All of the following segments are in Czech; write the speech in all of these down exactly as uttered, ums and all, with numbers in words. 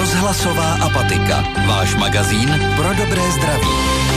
Rozhlasová apatika. Váš magazín pro dobré zdraví.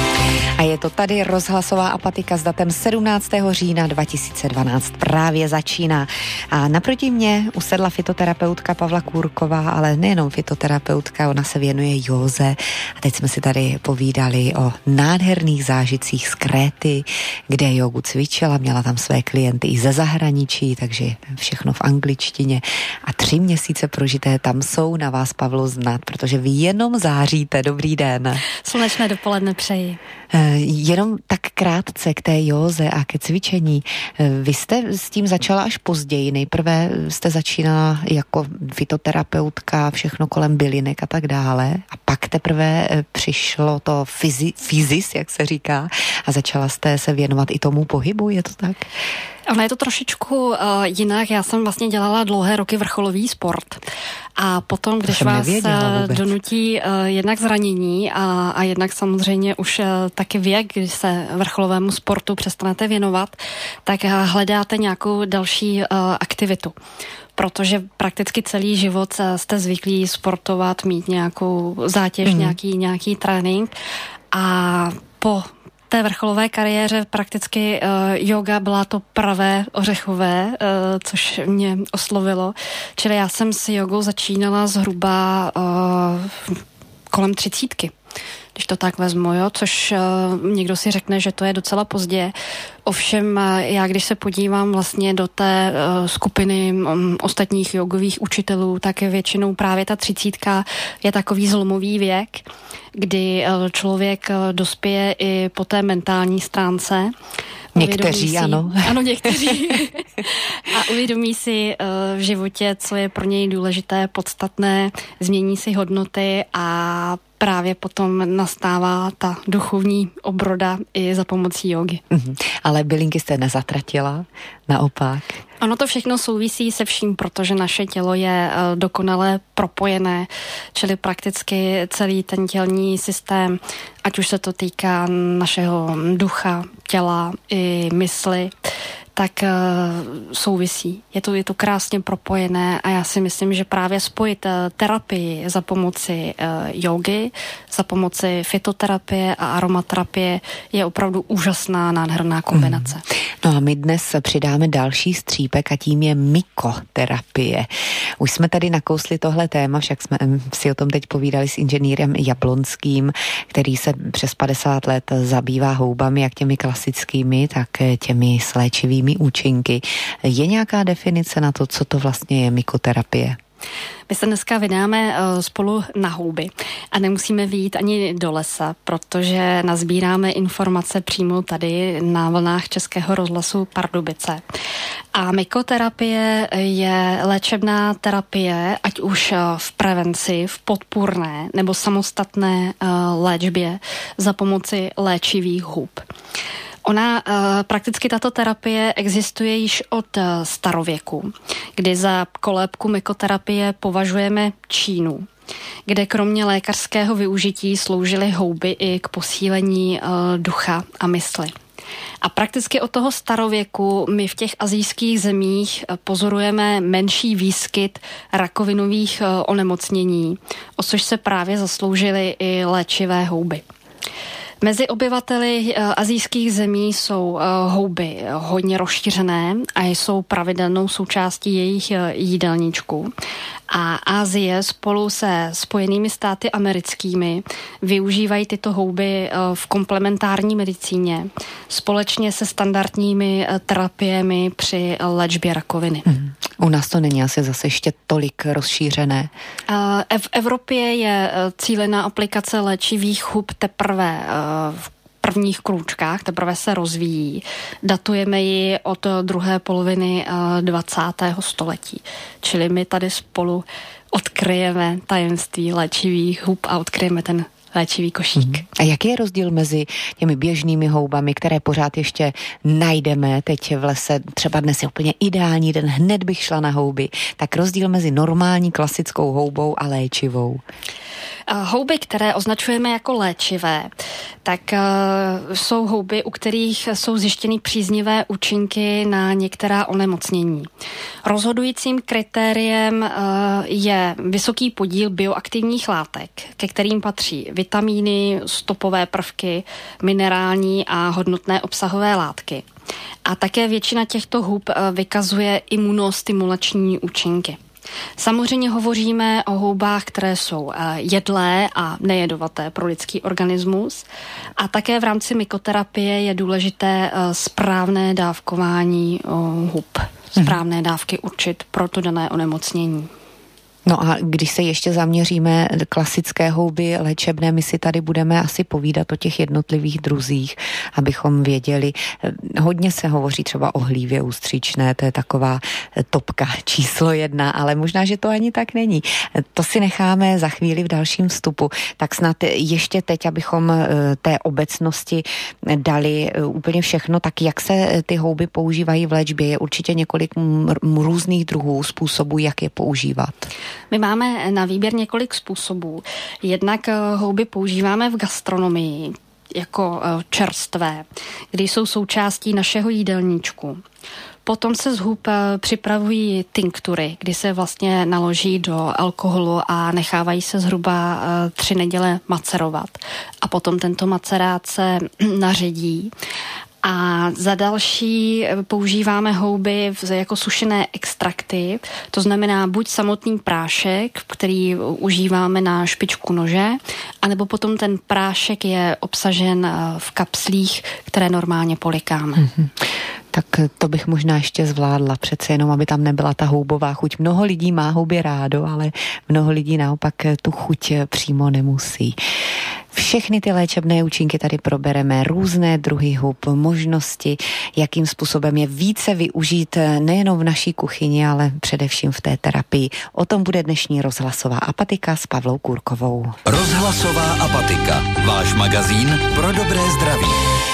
A je to tady rozhlasová apatika s datem sedmnáctého října dva tisíce dvanáct. Právě začíná. A naproti mě usedla fytoterapeutka Pavla Kůrková, ale nejenom fytoterapeutka, ona se věnuje józe. A teď jsme si tady povídali o nádherných zážitcích z Kréty, kde jógu cvičila, měla tam své klienty i ze zahraničí, takže všechno v angličtině. A tři měsíce prožité tam jsou na vás, Pavlo, znát, protože vy jenom záříte. Dobrý den. Slunečné dopoledne přeji. Jenom tak krátce k té józe a ke cvičení. Vy jste s tím začala až později. Nejprve jste začínala jako fytoterapeutka, všechno kolem bylinek a tak dále. A pak teprve přišlo to fyzi, fyzis, jak se říká, a začala jste se věnovat i tomu pohybu, je to tak? Ono je to trošičku uh, jinak. Já jsem vlastně dělala dlouhé roky vrcholový sport. A potom, když vás uh, donutí uh, jednak zranění a, a jednak samozřejmě už uh, taky věk, když se vrcholovému sportu přestanete věnovat, tak uh, hledáte nějakou další uh, aktivitu. Protože prakticky celý život jste zvyklí sportovat, mít nějakou zátěž, mm. nějaký, nějaký trénink. A po té vrcholové kariéře prakticky uh, yoga byla to pravé ořechové, uh, což mě oslovilo. Čili já jsem s jogou začínala zhruba uh, kolem třicítky. Když to tak vezmu, jo, což uh, někdo si řekne, že to je docela pozdě. Ovšem, uh, já když se podívám vlastně do té uh, skupiny um, ostatních jogových učitelů, tak většinou právě ta třicítka je takový zlomový věk, kdy uh, člověk uh, dospěje i po té mentální stránce. Někteří, si, ano. Ano, někteří. A uvědomí si uh, v životě, co je pro něj důležité, podstatné, změní si hodnoty a právě potom nastává ta duchovní obroda i za pomocí jógy. Mm-hmm. Ale bylinky jste nezatratila, naopak? Ono to všechno souvisí se vším, protože naše tělo je uh, dokonale propojené, čili prakticky celý ten tělní systém, ať už se to týká našeho ducha, těla i mysli, tak uh, souvisí. Je to, je to krásně propojené a já si myslím, že právě spojit uh, terapii za pomoci uh, jógy, za pomoci fytoterapie a aromaterapie je opravdu úžasná, nádherná kombinace. Mm. No a my dnes přidáme další střípek a tím je mykoterapie. Už jsme tady nakousli tohle téma, však jsme si o tom teď povídali s inženýrem Jablonským, který se přes padesát let zabývá houbami, jak těmi klasickými, tak těmi s léčivými účinky. Je nějaká definice na to, co to vlastně je mykoterapie? My se dneska vydáme spolu na houby a nemusíme vyjít ani do lesa, protože nazbíráme informace přímo tady na vlnách Českého rozhlasu Pardubice. A mykoterapie je léčebná terapie, ať už v prevenci, v podpůrné nebo samostatné léčbě za pomoci léčivých hub. Ona, prakticky tato terapie existuje již od starověku, kdy za kolébku mykoterapie považujeme Čínu, kde kromě lékařského využití sloužily houby i k posílení ducha a mysli. A prakticky od toho starověku my v těch asijských zemích pozorujeme menší výskyt rakovinových onemocnění, o což se právě zasloužily i léčivé houby. Mezi obyvateli asijských zemí jsou houby hodně rozšířené a jsou pravidelnou součástí jejich jídelníčku. A Asie spolu se Spojenými státy americkými využívají tyto houby v komplementární medicíně společně se standardními terapiemi při léčbě rakoviny. Hmm. U nás to není asi zase ještě tolik rozšířené. V Evropě je cílená aplikace léčivých hub teprve v prvních krůčkách, teprve se rozvíjí. Datujeme ji od druhé poloviny dvacátého století. Čili my tady spolu odkryjeme tajemství léčivých hub a odkryjeme ten léčivý košík. Mm. A jaký je rozdíl mezi těmi běžnými houbami, které pořád ještě najdeme teď v lese? Třeba dnes je úplně ideální den, hned bych šla na houby. Tak rozdíl mezi normální klasickou houbou a léčivou? Houby, které označujeme jako léčivé, tak uh, jsou houby, u kterých jsou zjištěny příznivé účinky na některá onemocnění. Rozhodujícím kritériem uh, je vysoký podíl bioaktivních látek, ke kterým patří vitamíny, stopové prvky, minerální a hodnotné obsahové látky. A také většina těchto hub uh, vykazuje imunostimulační účinky. Samozřejmě hovoříme o houbách, které jsou jedlé a nejedovaté pro lidský organismus a také v rámci mykoterapie je důležité správné dávkování hub, správné dávky určit pro to dané onemocnění. No a když se ještě zaměříme klasické houby léčebné, my si tady budeme asi povídat o těch jednotlivých druzích, abychom věděli. Hodně se hovoří třeba o hlívě ústřičné, to je taková topka číslo jedna, ale možná, že to ani tak není. To si necháme za chvíli v dalším vstupu. Tak snad ještě teď, abychom té obecnosti dali úplně všechno, tak jak se ty houby používají v léčbě? Je určitě několik různých druhů, způsobů, jak je používat. My máme na výběr několik způsobů. Jednak houby používáme v gastronomii jako čerstvé, kdy jsou součástí našeho jídelníčku. Potom se z hub připravují tinktury, kdy se vlastně naloží do alkoholu a nechávají se zhruba tři neděle macerovat. A potom tento macerát se naředí. A za další používáme houby jako sušené extrakty, to znamená buď samotný prášek, který užíváme na špičku nože, anebo potom ten prášek je obsažen v kapslích, které normálně polikáme. Mm-hmm. Tak to bych možná ještě zvládla, přece jenom, aby tam nebyla ta houbová chuť. Mnoho lidí má houby rádo, ale mnoho lidí naopak tu chuť přímo nemusí. Všechny ty léčebné účinky tady probereme, různé druhy hub, možnosti, jakým způsobem je více využít nejenom v naší kuchyni, ale především v té terapii. O tom bude dnešní rozhlasová apatika s Pavlou Kůrkovou. Rozhlasová apatika, váš magazín pro dobré zdraví.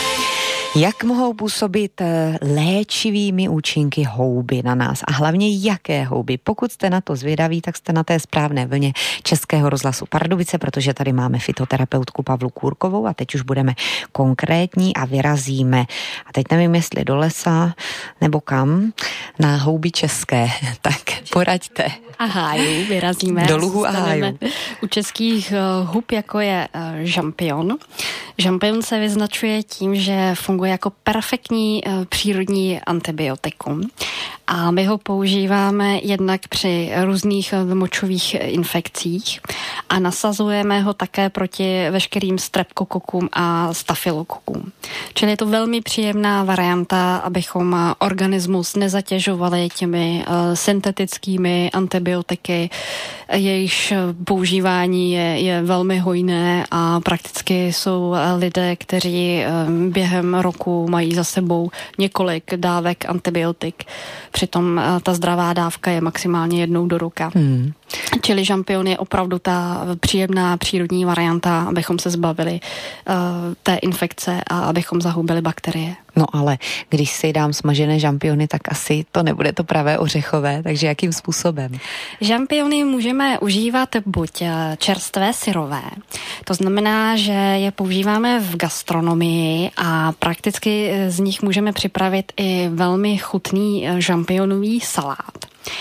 Jak mohou působit léčivými účinky houby na nás a hlavně jaké houby? Pokud jste na to zvědaví, tak jste na té správné vlně Českého rozhlasu Pardubice, protože tady máme fytoterapeutku Pavlu Kůrkovou a teď už budeme konkrétní a vyrazíme. A teď nevím, jestli do lesa nebo kam, na houby české. Tak poraďte. A hájů vyrazíme. Do luhu a hájů. U českých hub, jako je žampion. Žampion se vyznačuje tím, že funguje jako perfektní přírodní antibiotikum. A my ho používáme jednak při různých močových infekcích a nasazujeme ho také proti veškerým streptokokům a stafylokokům. Čili je to velmi příjemná varianta, abychom organismus nezatěžovali těmi uh, syntetickými antibiotiky. Jejichž používání je, je velmi hojné a prakticky jsou lidé, kteří uh, během roku mají za sebou několik dávek antibiotik. Přitom ta zdravá dávka je maximálně jednou do roka. Hmm. Čili žampion je opravdu ta příjemná přírodní varianta, abychom se zbavili uh, té infekce a abychom zahubili bakterie. No ale když si dám smažené žampiony, tak asi to nebude to pravé ořechové, takže jakým způsobem? Žampiony můžeme užívat buď čerstvé syrové, to znamená, že je používáme v gastronomii a prakticky z nich můžeme připravit i velmi chutný žampionový salát.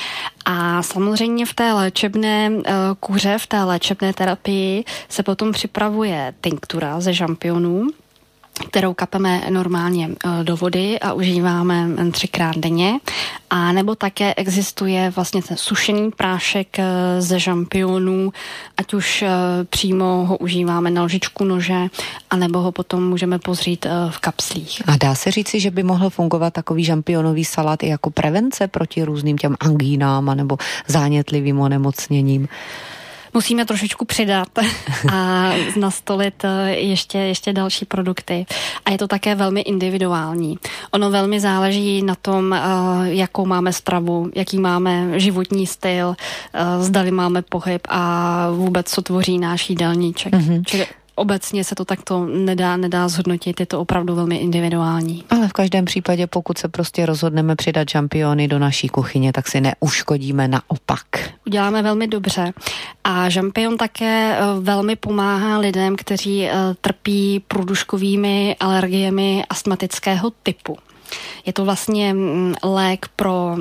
A samozřejmě v té léčebné uh, kuře, v té léčebné terapii se potom připravuje tinktura ze žampionů, kterou kapeme normálně do vody a užíváme třikrát denně. A nebo také existuje vlastně ten sušený prášek ze žampionů, ať už přímo ho užíváme na lžičku nože, anebo ho potom můžeme pozřít v kapslích. A dá se říci, že by mohl fungovat takový žampionový salát i jako prevence proti různým těm angínám nebo zánětlivým onemocněním? Musíme trošičku přidat a nastolit ještě, ještě další produkty. A je to také velmi individuální. Ono velmi záleží na tom, jakou máme stravu, jaký máme životní styl, zdali máme pohyb a vůbec co tvoří náš jídelníček. Mm-hmm. Čili obecně se to takto nedá, nedá zhodnotit, je to opravdu velmi individuální. Ale v každém případě, pokud se prostě rozhodneme přidat žampiony do naší kuchyně, tak si neuškodíme, naopak. Uděláme velmi dobře. A žampion také velmi pomáhá lidem, kteří trpí průduškovými alergiemi astmatického typu. Je to vlastně lék pro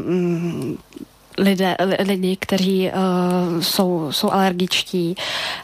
lidé, lidi, kteří uh, jsou, jsou alergičtí.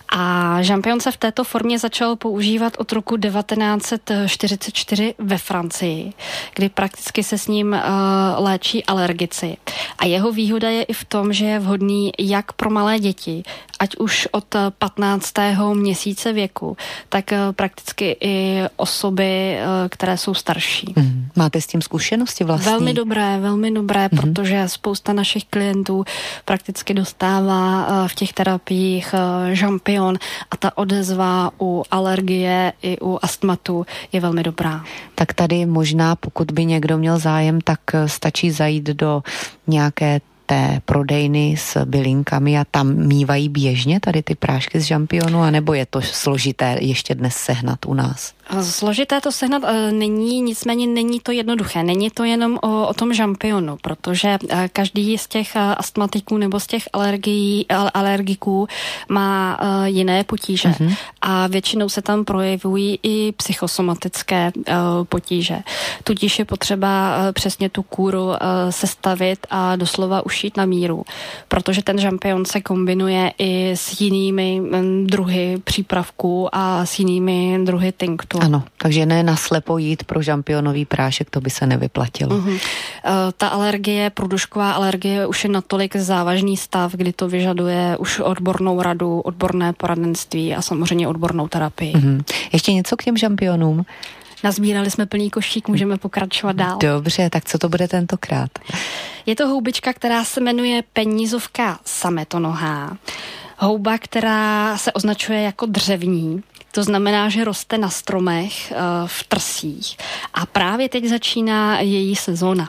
A žampion se v této formě začal používat od roku devatenáct set čtyřicet čtyři ve Francii, kdy prakticky se s ním uh, léčí alergici. A jeho výhoda je i v tom, že je vhodný jak pro malé děti, ať už od patnáctého měsíce věku, tak uh, prakticky i osoby, uh, které jsou starší. Mm. Máte s tím zkušenosti vlastně? Velmi dobré, velmi dobré, mm. protože spousta našich klientů prakticky dostává uh, v těch terapiích uh, žampion a ta odezva u alergie i u astmatu je velmi dobrá. Tak tady možná, pokud by někdo měl zájem, tak stačí zajít do nějaké té prodejny s bylinkami a tam mívají běžně tady ty prášky z žampionu, anebo je to složité ještě dnes sehnat u nás? Složité to sehnat e, není, nicméně není to jednoduché. Není to jenom o, o tom žampionu, protože e, každý z těch e, astmatiků nebo z těch alergií, al, alergiků má e, jiné potíže. Mm-hmm. A většinou se tam projevují i psychosomatické e, potíže. Tudíž je potřeba e, přesně tu kůru e, sestavit a doslova ušít na míru, protože ten žampion se kombinuje i s jinými m, druhy přípravků a s jinými druhy tinktur. Ano, takže ne naslepo jít pro žampionový prášek, to by se nevyplatilo. Uh-huh. Uh, ta alergie, průdušková alergie už je natolik závažný stav, kdy to vyžaduje už odbornou radu, odborné poradenství a samozřejmě odbornou terapii. Uh-huh. Ještě něco k těm žampionům? Nazbírali jsme plný košík, můžeme pokračovat dál. Dobře, tak co to bude tentokrát? Je to houbička, která se jmenuje penízovka sametonohá. Houba, která se označuje jako dřevní. To znamená, že roste na stromech v trsích. A právě teď začíná její sezóna.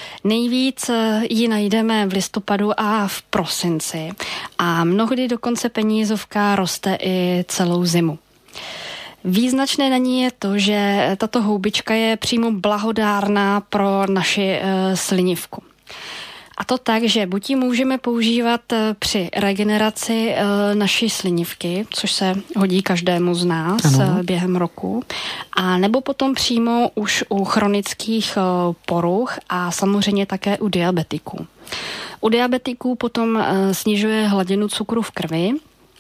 Nejvíc ji najdeme v listopadu a v prosinci. A mnohdy dokonce penízovka roste i celou zimu. Význačné na ní je to, že tato houbička je přímo blahodárná pro naši slinivku. A to tak, že buď ji můžeme používat při regeneraci e, naší slinivky, což se hodí každému z nás ano. během roku, a nebo potom přímo už u chronických e, poruch a samozřejmě také u diabetiků. U diabetiků potom e, snižuje hladinu cukru v krvi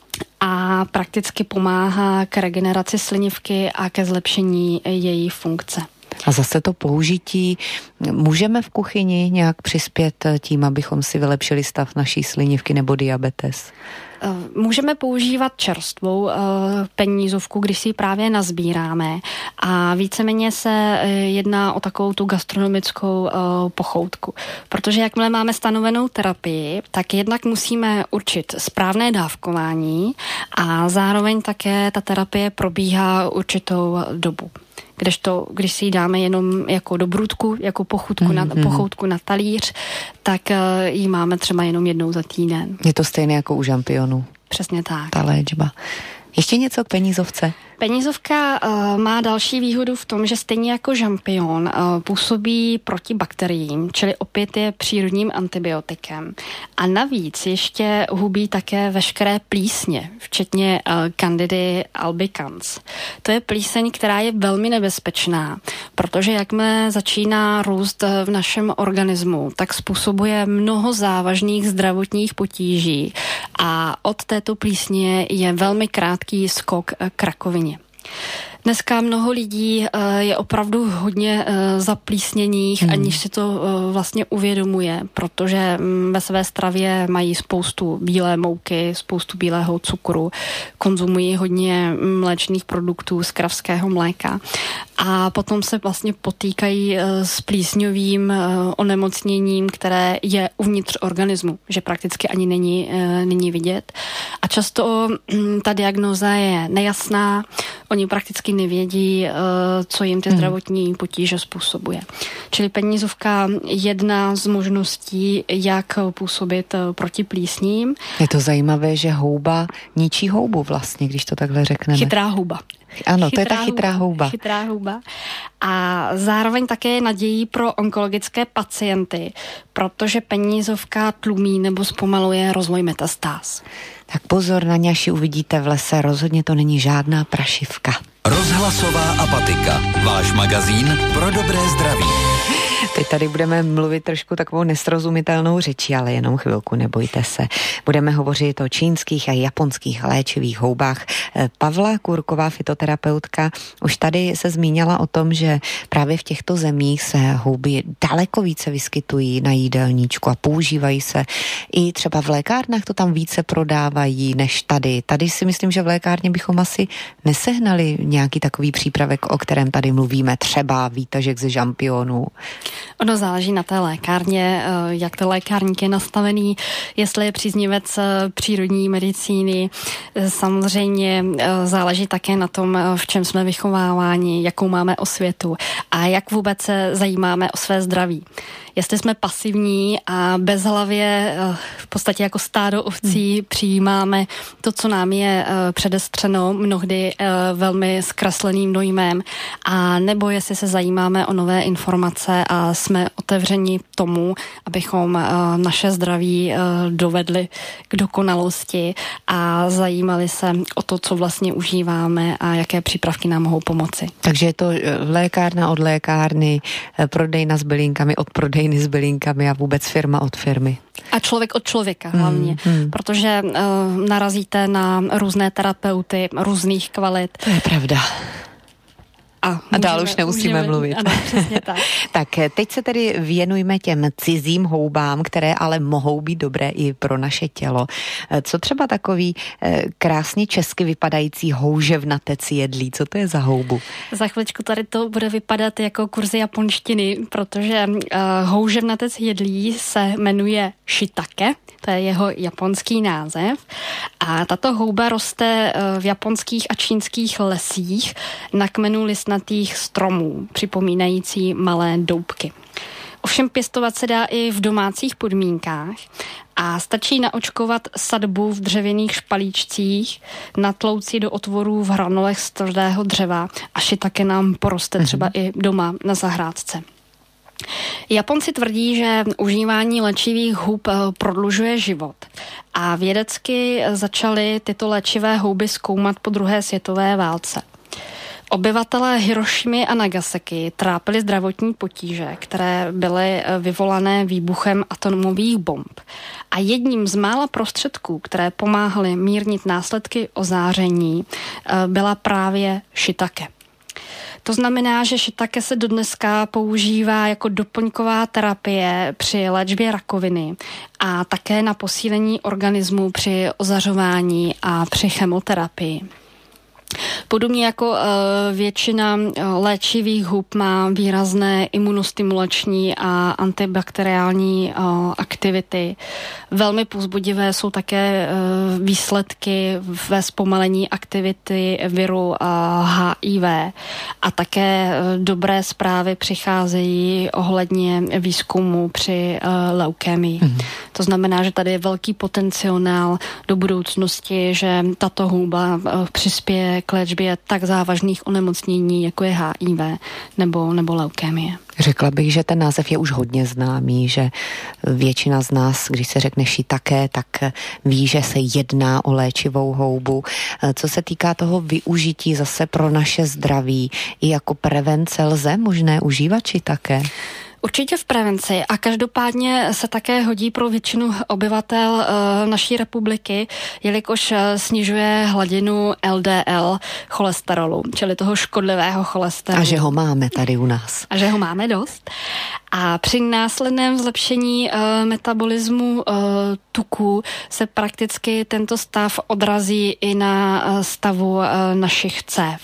a prakticky pomáhá k regeneraci slinivky a ke zlepšení její funkce. A zase to použití, můžeme v kuchyni nějak přispět tím, abychom si vylepšili stav naší slinivky nebo diabetes? Můžeme používat čerstvou uh, penízovku, když si ji právě nazbíráme a víceméně se uh, jedná o takovou tu gastronomickou uh, pochoutku. Protože jakmile máme stanovenou terapii, tak jednak musíme určit správné dávkování a zároveň také ta terapie probíhá určitou dobu. Kdežto, když si ji dáme jenom jako dobrůdku, jako pochutku, mm-hmm. na, pochoutku na talíř, tak uh, ji máme třeba jenom jednou za týden. Je to stejné jako u žampionu. Přesně tak. Ta léčba. Ještě něco k penízovce? Penízovka uh, má další výhodu v tom, že stejně jako žampion uh, působí proti bakteriím, čili opět je přírodním antibiotikem. A navíc ještě hubí také veškeré plísně, včetně uh, Candidy albicans. To je plíseň, která je velmi nebezpečná, protože jakmile začíná růst v našem organismu, tak způsobuje mnoho závažných zdravotních potíží a od této plísně je velmi krátký skok k rakovině. Dneska mnoho lidí je opravdu hodně zaplísněných, hmm. aniž si to vlastně uvědomuje, protože ve své stravě mají spoustu bílé mouky, spoustu bílého cukru, konzumují hodně mléčných produktů z kravského mléka a potom se vlastně potýkají s plísňovým onemocněním, které je uvnitř organismu, že prakticky ani není, není vidět. A často ta diagnóza je nejasná, Oni prakticky nevědí, co jim ty zdravotní potíže způsobuje. Čili penízovka je jedna z možností, jak působit proti plísním. Je to zajímavé, že houba ničí houbu vlastně, když to takhle řekneme. Chytrá houba. Ano, chytrá to je ta chytrá houba. Chytrá houba. A zároveň také je nadějí pro onkologické pacienty, protože penízovka tlumí nebo zpomaluje rozvoj metastáz. Tak pozor na ňaši, uvidíte v lese, rozhodně to není žádná prašivka. Rozhlasová apatika. Váš magazín pro dobré zdraví. Teď tady budeme mluvit trošku takovou nesrozumitelnou řečí, ale jenom chvilku, nebojte se. Budeme hovořit o čínských a japonských léčivých houbách. Pavla Kůrková, fytoterapeutka, už tady se zmínila o tom, že právě v těchto zemích se houby daleko více vyskytují na jídelníčku a používají se i třeba v lékárnách, to tam více prodávají než tady. Tady si myslím, že v lékárně bychom asi nesehnali nějaký takový přípravek, o kterém tady mluvíme, třeba výtažek ze žampionů. Ono záleží na té lékárně, jak ten lékárník je nastavený, jestli je příznivec přírodní medicíny. Samozřejmě záleží také na tom, v čem jsme vychováváni, jakou máme osvětu a jak vůbec se zajímáme o své zdraví. Jestli jsme pasivní a bezhlavě v podstatě jako stádo ovcí přijímáme to, co nám je předestřeno, mnohdy velmi zkresleným dojmem, a nebo jestli se zajímáme o nové informace a jsme otevřeni tomu, abychom naše zdraví dovedli k dokonalosti a zajímali se o to, co vlastně užíváme a jaké přípravky nám mohou pomoci. Takže je to lékárna od lékárny, prodejna s bylinkami od prodejny s bylinkami a vůbec firma od firmy. A člověk od člověka hlavně, hmm, hmm. protože uh, narazíte na různé terapeuty různých kvalit. To je pravda. A, a můžeme, dál už nemusíme můžeme, mluvit. Ano, přesně tak. Tak teď se tedy věnujme těm cizím houbám, které ale mohou být dobré i pro naše tělo. Co třeba takový krásně česky vypadající houževnatec jedlí? Co to je za houbu? Za chviličku tady to bude vypadat jako kurzy japonštiny, protože uh, houževnatec jedlí se jmenuje shiitake, to je jeho japonský název. A tato houba roste v japonských a čínských lesích na kmenu listnatých stromů, připomínající malé doubky. Ovšem pěstovat se dá i v domácích podmínkách a stačí naočkovat sadbu v dřevěných špalíčcích, natlouci do otvorů v hranolech z tvrdého dřeva a shiitake nám poroste třeba mm-hmm. i doma na zahrádce. Japonci tvrdí, že užívání léčivých hub prodlužuje život a vědecky začali tyto léčivé houby zkoumat po druhé světové válce. Obyvatelé Hirošimy a Nagasaki trápili zdravotní potíže, které byly vyvolané výbuchem atomových bomb. A jedním z mála prostředků, které pomáhaly mírnit následky ozáření, byla právě shiitake. To znamená, že shiitake se dodneska používá jako doplňková terapie při léčbě rakoviny a také na posílení organismu při ozařování a při chemoterapii. Podobně jako uh, většina uh, léčivých hub má výrazné imunostimulační a antibakteriální uh, aktivity. Velmi povzbudivé jsou také uh, výsledky ve zpomalení aktivity viru uh, H I V a také uh, dobré zprávy přicházejí ohledně výzkumu při uh, leukémii. Mm. To znamená, že tady je velký potenciál do budoucnosti, že tato houba uh, přispěje k léčbě tak závažných onemocnění, jako je H I V nebo, nebo leukémie. Řekla bych, že ten název je už hodně známý, že většina z nás, když se řekne shiitake, tak ví, že se jedná o léčivou houbu. Co se týká toho využití zase pro naše zdraví, i jako prevence lze možné užívat shiitake? Určitě v prevenci a každopádně se také hodí pro většinu obyvatel e, naší republiky, jelikož snižuje hladinu L D L cholesterolu, čili toho škodlivého cholesterolu. A že ho máme tady u nás. A že ho máme dost. A při následném zlepšení e, metabolismu e, tuků se prakticky tento stav odrazí i na e, stavu e, našich cév.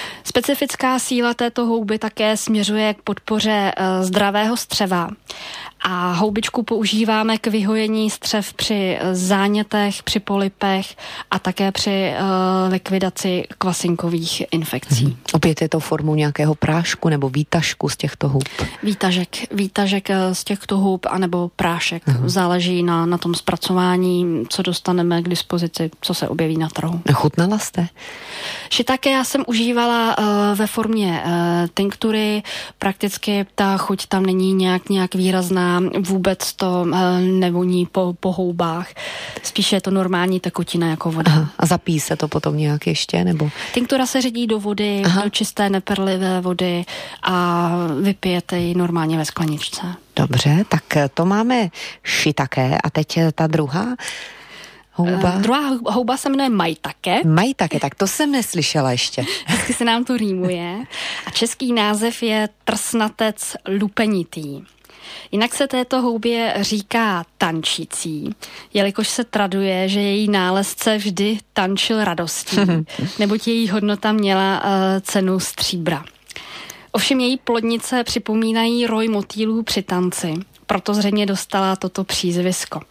Specifická síla této houby také směřuje k podpoře zdravého střeva A houbičku používáme k vyhojení střev při zánětech, při polypech a také při uh, likvidaci kvasinkových infekcí. Hmm. Opět je to formou nějakého prášku nebo výtažku z těchto hub? Výtažek, výtažek z těchto hub anebo prášek. Hmm. Záleží na, na tom zpracování, co dostaneme k dispozici, co se objeví na trhu. Chutnala jste? Shiitake já jsem užívala uh, ve formě uh, tinktury. Prakticky ta chuť tam není nějak, nějak výrazná. Vůbec to uh, nevoní po, po houbách. Spíše je to normální tekutina jako voda. Aha. A zapíjí se to potom nějak ještě? Nebo? Tinktura se ředí do vody, Aha. do čisté neperlivé vody a vypijete ji normálně ve skleničce. Dobře, tak to máme shiitake a teď ta druhá houba. Uh, druhá houba se jmenuje maitake. Maitake, tak to jsem neslyšela ještě. Hezky se nám to rýmuje. A český název je trsnatec lupenitý. Jinak se této houbě říká tančící, jelikož se traduje, že její nálezce vždy tančil radostí, neboť její hodnota měla uh, cenu stříbra. Ovšem její plodnice připomínají roj motýlů při tanci, proto zřejmě dostala toto přízvisko.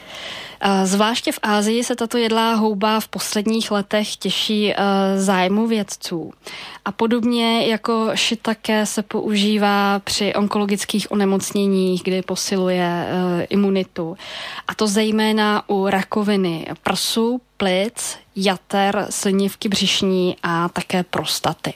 Zvláště v Asii se tato jedlá houba v posledních letech těší zájmu vědců. A podobně jako shiitake se používá při onkologických onemocněních, kdy posiluje imunitu. A to zejména u rakoviny prsu, plic, jater, slinivky břišní a také prostaty.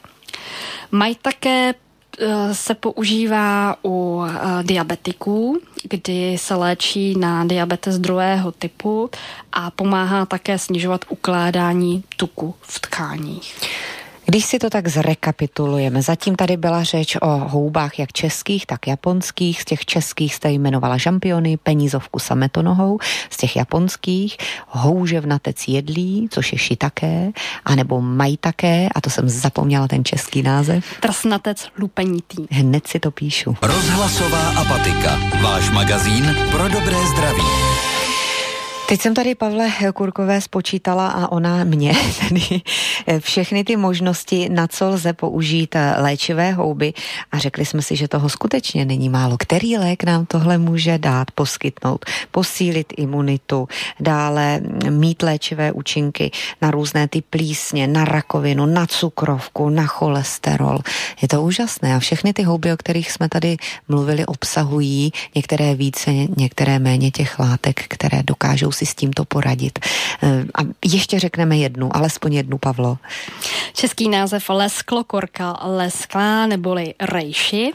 Maitake se používá u diabetiků, kdy se léčí na diabetes druhého typu a pomáhá také snižovat ukládání tuku v tkáních. Když si to tak zrekapitulujeme, zatím tady byla řeč o houbách jak českých, tak japonských. Z těch českých jste jmenovala žampiony, penízovku sametonohou, z těch japonských houževnatec jedlí, což je shiitake, anebo maitake, a to jsem zapomněla ten český název. Trsnatec lupenitý. Hned si to píšu. Rozhlasová apatika, váš magazín pro dobré zdraví. Teď jsem tady, Pavle Kurkové, spočítala a ona mě, tedy všechny ty možnosti, na co lze použít léčivé houby, a řekli jsme si, že toho skutečně není málo. Který lék nám tohle může dát, poskytnout, posílit imunitu, dále mít léčivé účinky na různé ty plísně, na rakovinu, na cukrovku, na cholesterol. Je to úžasné a všechny ty houby, o kterých jsme tady mluvili, obsahují některé více, některé méně těch látek, které dokážou si s tímto poradit. A ještě řekneme jednu, alespoň jednu, Pavlo. Český název lesklokorka lesklá neboli reishi.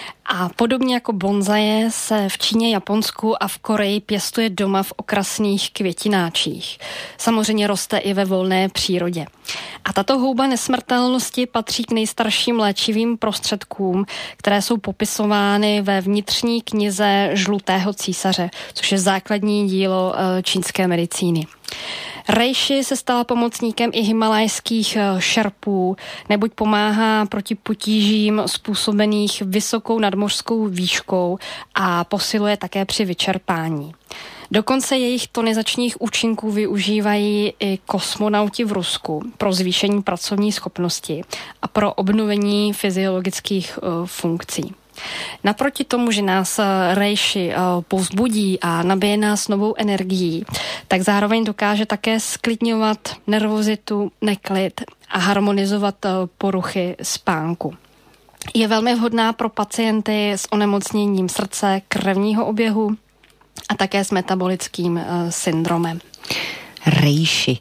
A podobně jako bonzaje se v Číně, Japonsku a v Koreji pěstuje doma v okrasných květináčích. Samozřejmě roste i ve volné přírodě. A tato houba nesmrtelnosti patří k nejstarším léčivým prostředkům, které jsou popisovány ve vnitřní knize Žlutého císaře, což je základní dílo čínské medicíny. Reishi se stala pomocníkem i himalajských šerpů, neboť pomáhá proti potížím způsobených vysokou nadmořskou výškou a posiluje také při vyčerpání. Dokonce jejich tonizačních účinků využívají i kosmonauti v Rusku pro zvýšení pracovní schopnosti a pro obnovení fyziologických uh, funkcí. Naproti tomu, že nás reishi povzbudí a nabije nás novou energií, tak zároveň dokáže také sklidňovat nervozitu, neklid a harmonizovat poruchy spánku. Je velmi vhodná pro pacienty s onemocněním srdce, krevního oběhu a také s metabolickým syndromem. Reishi.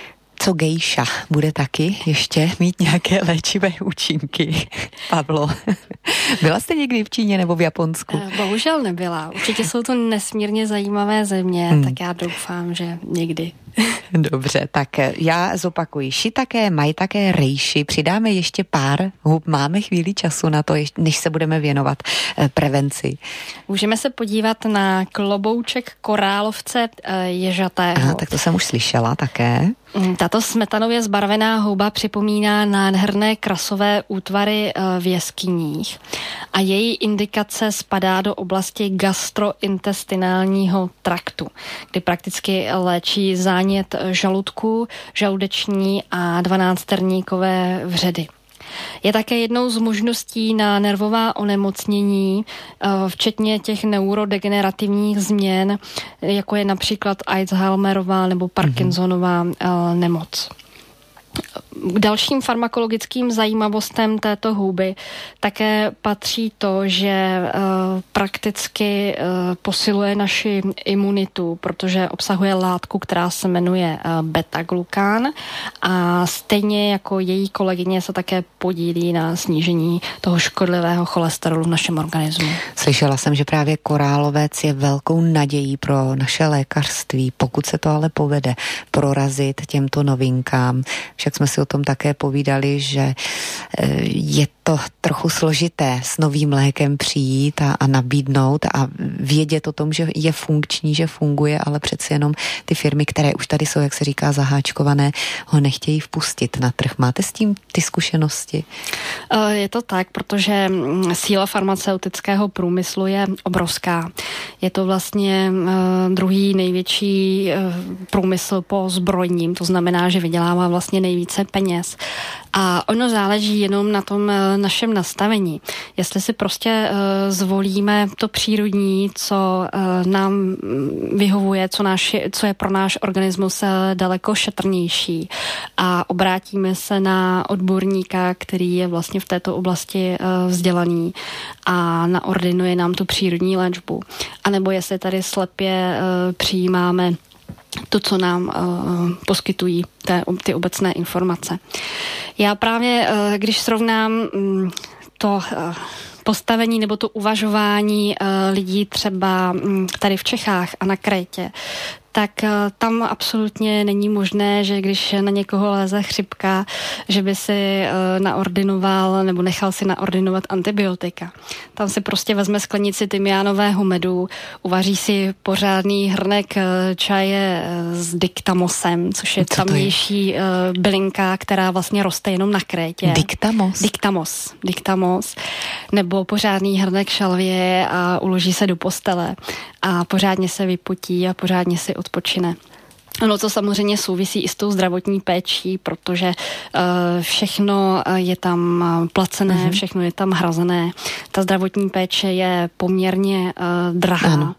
Co gejša? Bude taky ještě mít nějaké léčivé účinky? Pavlo, byla jste někdy v Číně nebo v Japonsku? Bohužel nebyla. Určitě jsou to nesmírně zajímavé země, hmm. tak já doufám, že někdy. Dobře, tak já zopakuji. Shiitake, maitake, reishi. Přidáme ještě pár hub. Máme chvíli času na to, než se budeme věnovat prevenci. Můžeme se podívat na klobouček korálovce ježatého. Aha, tak to jsem už slyšela také. Tato smetanově zbarvená houba připomíná nádherné krasové útvary v jeskyních a její indikace spadá do oblasti gastrointestinálního traktu, kdy prakticky léčí zánět žaludku, žaludeční a dvanácterníkové vředy. Je také jednou z možností na nervová onemocnění, včetně těch neurodegenerativních změn, jako je například Alzheimerová nebo Parkinsonová mm-hmm. nemoc. K dalším farmakologickým zajímavostem této houby také patří to, že uh, prakticky uh, posiluje naši imunitu, protože obsahuje látku, která se jmenuje uh, beta-glukán a stejně jako její kolegyně se také podílí na snížení toho škodlivého cholesterolu v našem organismu. Slyšela jsem, že právě korálovec je velkou nadějí pro naše lékařství, pokud se to ale povede prorazit těmto novinkám. Však jsme si o tom také povídali, že je to trochu složité s novým lékem přijít a, a nabídnout a vědět o tom, že je funkční, že funguje, ale přeci jenom ty firmy, které už tady jsou, jak se říká, zaháčkované, ho nechtějí vpustit na trh. Máte s tím ty zkušenosti? Je to tak, protože síla farmaceutického průmyslu je obrovská. Je to vlastně druhý největší průmysl po zbrojním, to znamená, že vydělává vlastně nejvíce peněz. A ono záleží jenom na tom našem nastavení. Jestli si prostě uh, zvolíme to přírodní, co uh, nám vyhovuje, co, náš, co je pro náš organismus uh, daleko šetrnější a obrátíme se na odborníka, který je vlastně v této oblasti uh, vzdělaný a naordinuje nám tu přírodní léčbu. A nebo jestli tady slepě uh, přijímáme to, co nám uh, poskytují té, ty obecné informace. Já právě, uh, když srovnám um, to uh, postavení nebo to uvažování uh, lidí třeba um, tady v Čechách a na Krétě, tak uh, tam absolutně není možné, že když na někoho leze chřipka, že by si uh, naordinoval nebo nechal si naordinovat antibiotika. Tam si prostě vezme sklenici tymiánového medu, uvaří si pořádný hrnek uh, čaje uh, s diktamosem, což je tamnější uh, bylinka, která vlastně roste jenom na Krétě. Diktamos? Diktamos. Diktamos. Nebo pořádný hrnek šalvie a uloží se do postele a pořádně se vypotí a pořádně si odpočine. Ono to samozřejmě souvisí i s tou zdravotní péčí, protože uh, všechno je tam placené, mm-hmm. všechno je tam hrazené. Ta zdravotní péče je poměrně uh, drahá. Ano.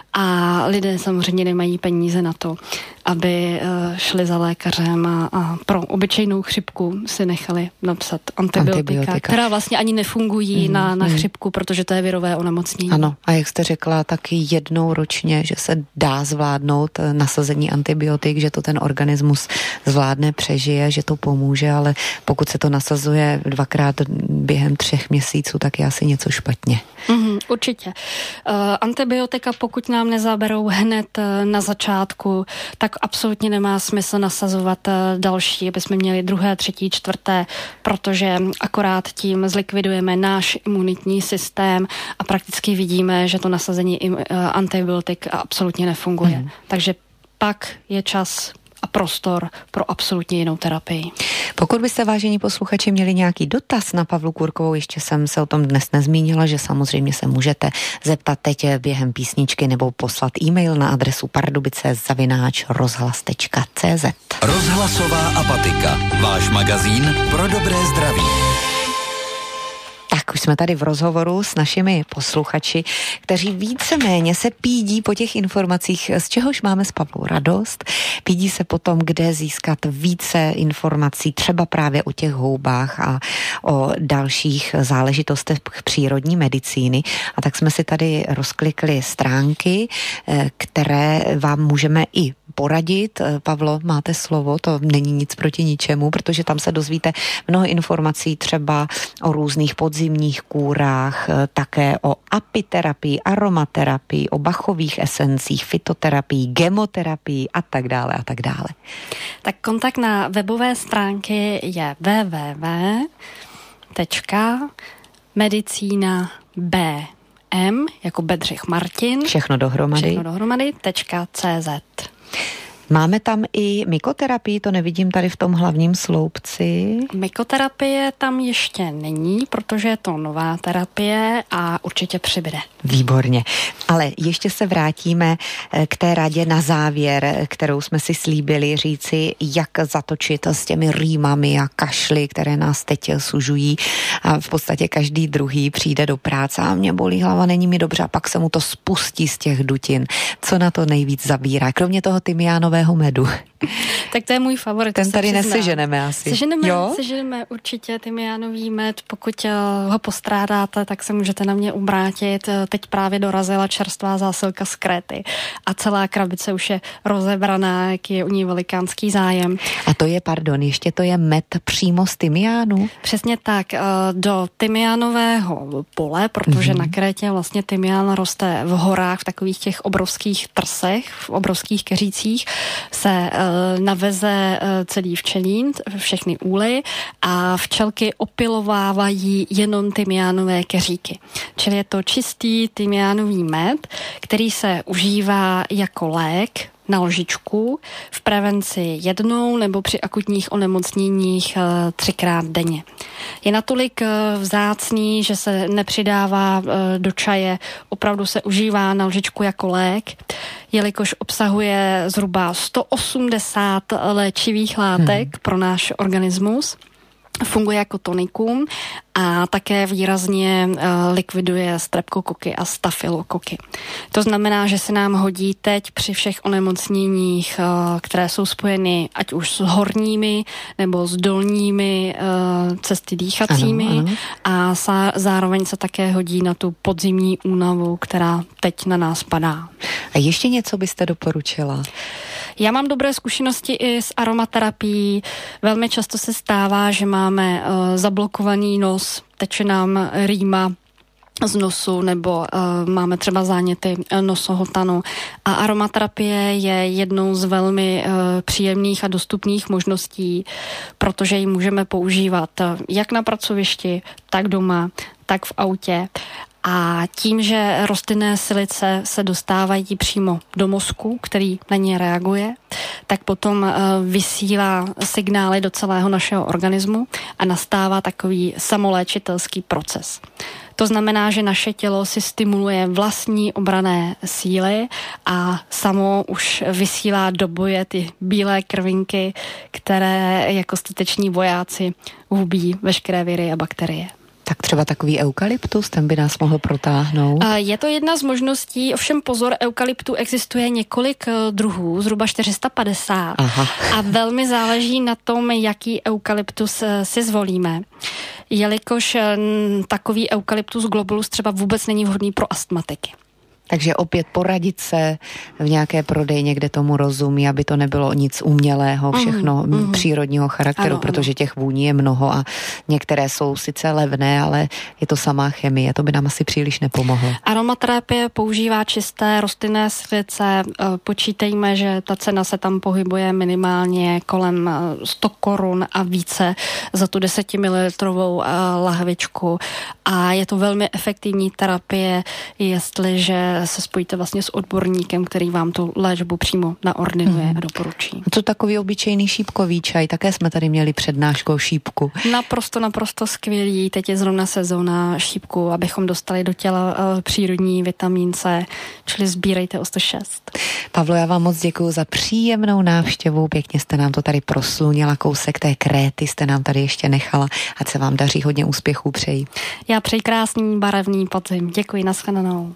A lidé samozřejmě nemají peníze na to, aby uh, šli za lékařem a, a pro obyčejnou chřipku si nechali napsat antibiotika, antibiotika. která vlastně ani nefungují mm, na, na mm. chřipku, protože to je virové onemocnění. Ano, a jak jste řekla, taky jednou ročně, že se dá zvládnout nasazení antibiotik, že to ten organismus zvládne, přežije, že to pomůže, ale pokud se to nasazuje dvakrát během třech měsíců, tak je asi něco špatně. Mm, určitě. Uh, antibiotika, pokud nám nezaberou hned uh, na začátku, tak absolutně nemá smysl nasazovat uh, další, aby jsme měli druhé, třetí, čtvrté, protože akorát tím zlikvidujeme náš imunitní systém a prakticky vidíme, že to nasazení uh, antibiotik absolutně nefunguje. Mm. Takže pak je čas a prostor pro absolutně jinou terapii. Pokud byste, vážení posluchači, měli nějaký dotaz na Pavlu Kůrkovou, ještě jsem se o tom dnes nezmínila, že samozřejmě se můžete zeptat teď během písničky nebo poslat e-mail na adresu pardubice zavináč rozhlas tečka cé zet. Rozhlasová apatika. Váš magazín pro dobré zdraví. Tak už jsme tady v rozhovoru s našimi posluchači, kteří víceméně se pídí po těch informacích, z čehož máme s Pavlou radost. Pídí se potom, kde získat více informací, třeba právě o těch houbách a o dalších záležitostech přírodní medicíny. A tak jsme si tady rozklikli stránky, které vám můžeme i poradit. Pavlo, máte slovo, to není nic proti ničemu, protože tam se dozvíte mnoho informací třeba o různých podzimních kůrách, také o apiterapii, aromaterapii, o bachových esencích, fitoterapii, gemoterapii a tak dále a tak dále. Tak kontakt na webové stránky je w w w tečka medicína b m jako Bedřich Martin. Všechno dohromady. Všechno dohromady, tečka cé zet. Máme tam i mykoterapii, to nevidím tady v tom hlavním sloupci. Mykoterapie tam ještě není, protože je to nová terapie a určitě přibude. Výborně. Ale ještě se vrátíme k té radě na závěr, kterou jsme si slíbili říci, jak zatočit s těmi rýmami a kašly, které nás teď sužují a v podstatě každý druhý přijde do práce a mě bolí hlava, není mi dobře a pak se mu to spustí z těch dutin. Co na to nejvíc zabírá? Kromě toho tymiánového medu. Tak to je můj favorit. Ten tady neseženeme asi. Seženeme, seženeme určitě tymiánový med. Pokud ho postrádáte, tak se můžete na mě obrátit. Teď právě dorazila čerstvá zásilka z Kréty a celá krabice už je rozebraná, jaký je u ní velikánský zájem. A to je, pardon, ještě to je med přímo z tymiánu? Přesně tak. Do tymiánového pole, protože mm-hmm. na Krétě vlastně tymián roste v horách, v takových těch obrovských trsech, v obrovských keřících, se naveze celý včelín, všechny úly a včelky opilovávají jenom tymiánové keříky. Čili je to čistý tymiánový med, který se užívá jako lék na lžičku v prevenci jednou nebo při akutních onemocněních třikrát denně. Je natolik vzácný, že se nepřidává do čaje, opravdu se užívá na lžičku jako lék, jelikož obsahuje zhruba sto osmdesát léčivých látek hmm. pro náš organismus. Funguje jako tonikum a také výrazně uh, likviduje streptokoky a stafylokoky. To znamená, že se nám hodí teď při všech onemocněních, uh, které jsou spojeny ať už s horními nebo s dolními uh, cesty dýchacími ano, ano. a sa, zároveň se také hodí na tu podzimní únavu, která teď na nás padá. A ještě něco byste doporučila? Já mám dobré zkušenosti i s aromaterapií. Velmi často se stává, že máme uh, zablokovaný nos, teče nám rýma z nosu nebo uh, máme třeba záněty nosohltanu. A aromaterapie je jednou z velmi uh, příjemných a dostupných možností, protože ji můžeme používat jak na pracovišti, tak doma, tak v autě. A tím, že rostlinné silice se dostávají přímo do mozku, který na ně reaguje, tak potom uh, vysílá signály do celého našeho organismu a nastává takový samoléčitelský proces. To znamená, že naše tělo si stimuluje vlastní obranné síly a samo už vysílá do boje ty bílé krvinky, které jako stateční vojáci hubí veškeré viry a bakterie. Tak třeba takový eukalyptus, ten by nás mohl protáhnout. Je to jedna z možností, ovšem pozor, eukalyptu existuje několik druhů, zhruba čtyři sta padesát. Aha. A velmi záleží na tom, jaký eukalyptus si zvolíme. Jelikož takový eukalyptus globulus třeba vůbec není vhodný pro astmatiky. Takže opět poradit se v nějaké prodejně, kde tomu rozumí, aby to nebylo nic umělého, všechno mm, mm. přírodního charakteru, ano, protože ano. těch vůní je mnoho a některé jsou sice levné, ale je to samá chemie, to by nám asi příliš nepomohlo. Aromaterapie používá čisté rostlinné silice, počítejme, že ta cena se tam pohybuje minimálně kolem sto korun a více za tu desetimililitrovou lahvičku a je to velmi efektivní terapie, jestliže se spojíte vlastně s odborníkem, který vám tu léčbu přímo naordinuje hmm. a doporučí. A co takový obyčejný šípkový čaj? Také jsme tady měli přednášku o šípku. Naprosto, naprosto skvělý. Teď je zrovna sezóna šípku, abychom dostali do těla uh, přírodní vitamin C, čili sbírejte o sto šest. Pavlo, já vám moc děkuju za příjemnou návštěvu. Pěkně jste nám to tady proslunila, kousek té Kréty jste nám tady ještě nechala. Ať se vám daří, hodně úspěchů přeji. Já přeji krásný barevný podzim. Děkuji, nashledanou.